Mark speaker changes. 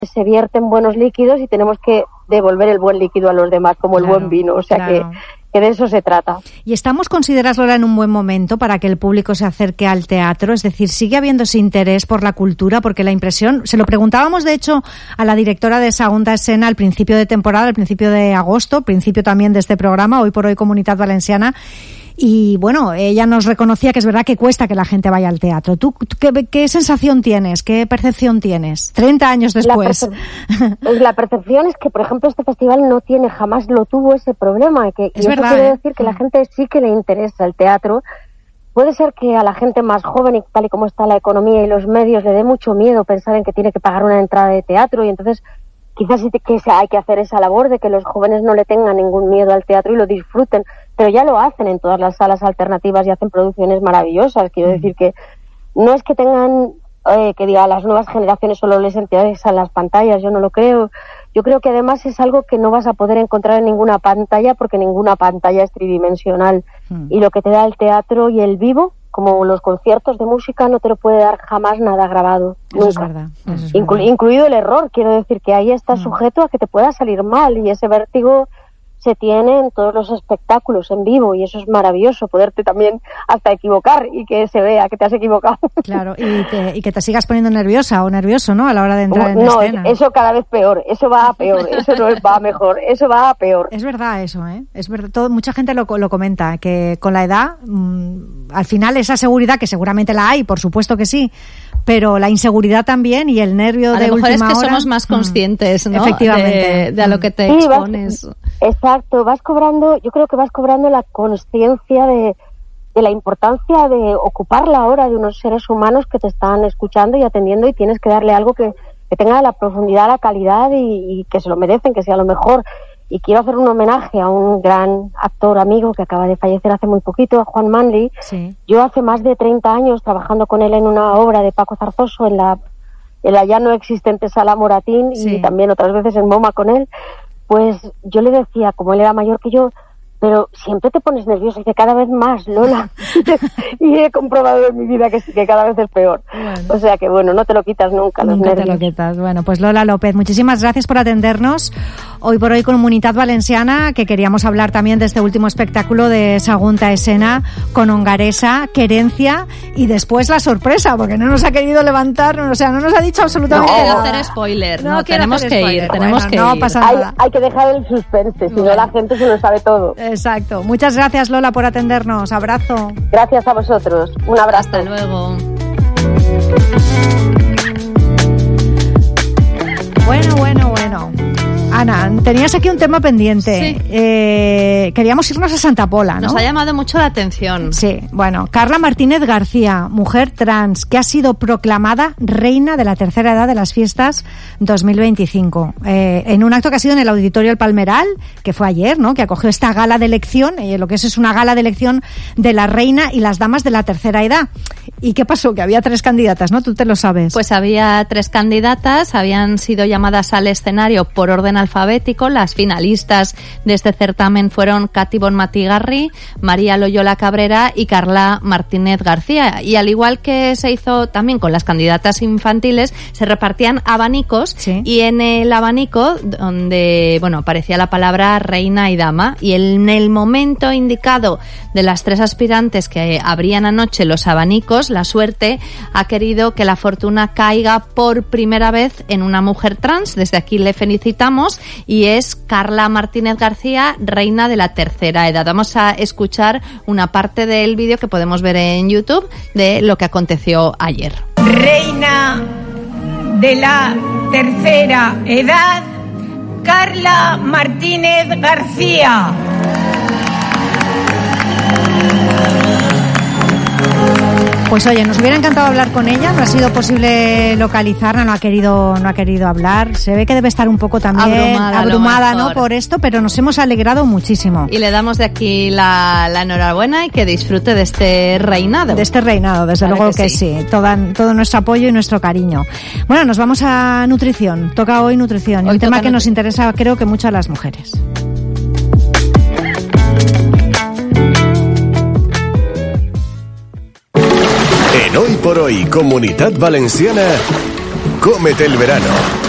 Speaker 1: se vierten buenos líquidos y tenemos que devolver el buen líquido a los demás, como el buen vino, o sea que de eso se trata.
Speaker 2: ¿Y consideras, Lola, en un buen momento para que el público se acerque al teatro? Es decir, ¿sigue habiendo ese interés por la cultura? Porque la impresión, se lo preguntábamos de hecho a la directora de Segunda Escena al principio de temporada, al principio de agosto, principio también de este programa, Hoy por Hoy Comunitat Valenciana, y bueno, ella nos reconocía que es verdad que cuesta que la gente vaya al teatro. ¿Tú qué sensación tienes? ¿Qué percepción tienes? 30 años después.
Speaker 1: La percepción es que, por ejemplo, este festival jamás lo tuvo ese problema. Es verdad, eso quiere decir que la gente sí que le interesa el teatro. Puede ser que a la gente más joven y tal y como está la economía y los medios le dé mucho miedo pensar en que tiene que pagar una entrada de teatro, y entonces quizás sí que hay que hacer esa labor de que los jóvenes no le tengan ningún miedo al teatro y lo disfruten, pero ya lo hacen en todas las salas alternativas y hacen producciones maravillosas. Quiero decir que no es que tengan, que diga, a las nuevas generaciones solo les interesan las pantallas, yo no lo creo. Yo creo que además es algo que no vas a poder encontrar en ninguna pantalla, porque ninguna pantalla es tridimensional. Y lo que te da el teatro y el vivo, como los conciertos de música, no te lo puede dar jamás nada grabado.
Speaker 2: Eso es verdad.
Speaker 1: Incluido el error. Quiero decir que ahí estás sujeto a que te pueda salir mal, y ese vértigo se tiene en todos los espectáculos en vivo, y eso es maravilloso, poderte también hasta equivocar y que se vea que te has equivocado.
Speaker 2: Claro, y que te sigas poniendo nerviosa o nervioso, ¿no?, a la hora de entrar en escena.
Speaker 1: No, eso cada vez peor, eso va a peor, eso no va a mejor, eso va a peor.
Speaker 2: Es verdad eso, es verdad, mucha gente lo comenta, que con la edad, al final esa seguridad, que seguramente la hay, por supuesto que sí, pero la inseguridad también y el nervio de última hora.
Speaker 3: A lo mejor es que somos más conscientes, ¿no?,
Speaker 2: efectivamente,
Speaker 3: de a lo que te expones.
Speaker 1: Exacto, yo creo que vas cobrando la conciencia de la importancia de ocupar la hora de unos seres humanos que te están escuchando y atendiendo, y tienes que darle algo que tenga la profundidad, la calidad y que se lo merecen, que sea lo mejor. Y quiero hacer un homenaje a un gran actor amigo que acaba de fallecer hace muy poquito, a Juan Manley.
Speaker 2: Sí.
Speaker 1: Yo hace más de 30 años trabajando con él en una obra de Paco Zarzoso en la ya no existente Sala Moratín,
Speaker 2: sí,
Speaker 1: y también otras veces en MoMA con él. Pues yo le decía, como él era mayor que yo, pero siempre te pones nerviosa, y dice, cada vez más, Lola. Y he comprobado en mi vida que cada vez es peor. Bueno. O sea que, bueno, no te lo quitas nunca, los nervios.
Speaker 2: Nunca te lo quitas. Bueno, pues Lola López, muchísimas gracias por atendernos Hoy por Hoy Comunitat Valenciana, que queríamos hablar también de este último espectáculo de Segunda Escena con Hongaresa, Querencia, y después la sorpresa, porque no nos ha querido levantar, o sea, no nos ha dicho absolutamente
Speaker 3: nada.
Speaker 2: No
Speaker 3: quiero hacer spoiler, no tenemos que ir.
Speaker 2: No pasa nada.
Speaker 1: Hay que dejar el suspense, si no la gente se lo sabe todo.
Speaker 2: Exacto. Muchas gracias, Lola, por atendernos. Abrazo.
Speaker 1: Gracias a vosotros. Un abrazo.
Speaker 3: Hasta luego.
Speaker 2: Bueno. Ana, tenías aquí un tema pendiente.
Speaker 3: Sí.
Speaker 2: Queríamos irnos a Santa Pola, ¿no?
Speaker 3: Nos ha llamado mucho la atención.
Speaker 2: Sí, bueno. Carla Martínez García, mujer trans, que ha sido proclamada reina de la tercera edad de las fiestas 2025. En un acto que ha sido en el Auditorio El Palmeral, que fue ayer, ¿no?, que acogió esta gala de elección, lo que es una gala de elección de la reina y las damas de la tercera edad. ¿Y qué pasó? Que había 3 candidatas, ¿no? Tú te lo sabes.
Speaker 3: Pues había 3 candidatas, habían sido llamadas al escenario por orden alfabético. Las finalistas de este certamen fueron Katy Bonmatí-Garri, María Loyola Cabrera y Carla Martínez García. Y al igual que se hizo también con las candidatas infantiles, se repartían abanicos,
Speaker 2: sí,
Speaker 3: y en el abanico donde, aparecía la palabra reina y dama, y en el momento indicado de las 3 aspirantes que abrían anoche los abanicos, la suerte ha querido que la fortuna caiga por primera vez en una mujer trans. Desde aquí le felicitamos, y es Carla Martínez García, reina de la tercera edad. Vamos a escuchar una parte del vídeo que podemos ver en YouTube de lo que aconteció ayer.
Speaker 4: Reina de la tercera edad, Carla Martínez García.
Speaker 2: Pues oye, nos hubiera encantado hablar con ella, no ha sido posible localizarla, no ha querido hablar. Se ve que debe estar un poco también abrumada, ¿no?, por esto, pero nos hemos alegrado muchísimo.
Speaker 3: Y le damos de aquí la enhorabuena y que disfrute de este reinado.
Speaker 2: De este reinado, desde luego que sí. Todo nuestro apoyo y nuestro cariño. Bueno, nos vamos a nutrición. Toca hoy nutrición, y un tema que nos interesa, creo que mucho a las mujeres.
Speaker 5: En Hoy por Hoy Comunitat Valenciana, cómete el verano.